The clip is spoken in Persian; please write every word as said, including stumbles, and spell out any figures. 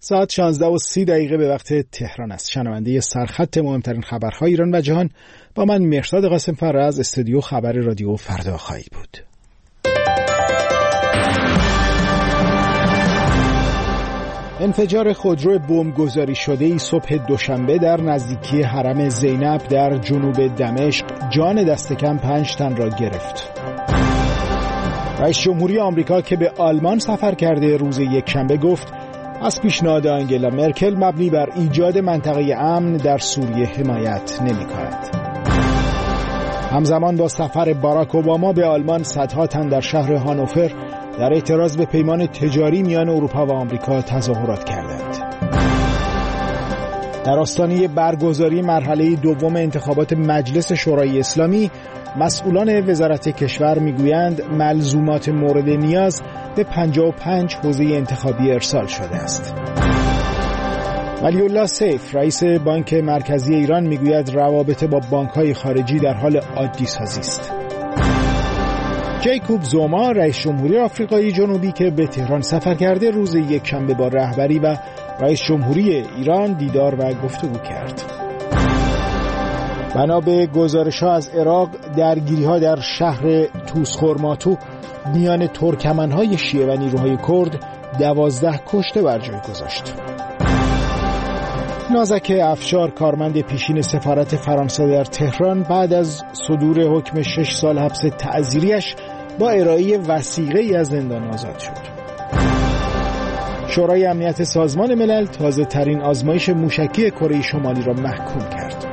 ساعت شانزده و سی دقیقه به وقت تهران است. شنونده سرخط مهمترین خبرهای ایران و جهان با من مهرداد قاسم‌فر از استودیو خبر رادیو فردا خواهید بود. انفجار خودرو بمبگذاری شده‌ای صبح دوشنبه در نزدیکی حرم زینب در جنوب دمشق جان دست کم پنج تن را گرفت. رئیس جمهوری آمریکا که به آلمان سفر کرده روز یکشنبه گفت از پیشنهاد آنگلا مرکل مبنی بر ایجاد منطقه امن در سوریه حمایت نمی‌کند. همزمان با سفر باراک اوباما به آلمان صدها تن در شهر هانوفر در اعتراض به پیمان تجاری میان اروپا و آمریکا تظاهرات کردند. در آستانه برگزاری مرحله دوم انتخابات مجلس شورای اسلامی، مسئولان وزارت کشور میگویند ملزومات مورد نیاز به پنجاه و پنج حوزه انتخابی ارسال شده است. ولی الله سیف رئیس بانک مرکزی ایران میگوید روابط با بانک‌های خارجی در حال عادی سازی است. جیکوب زوما رئیس جمهوری آفریقای جنوبی که به تهران سفر کرده روز یکشنبه با رهبری و رئیس جمهوری ایران دیدار و گفتگو کرد. بنا به گزارش‌ها از عراق، درگیری‌ها در شهر توسخورماتو میان ترکمن‌های شیعه و نیروهای کرد دوازده کشته بر جای گذاشت. نازک افشار کارمند پیشین سفارت فرانسه در تهران بعد از صدور حکم شش سال حبس تعزیریش با ارائه وثیقه‌ای از زندان آزاد شد. شورای امنیت سازمان ملل تازه ترین آزمایش موشکی کره شمالی را محکوم کرد.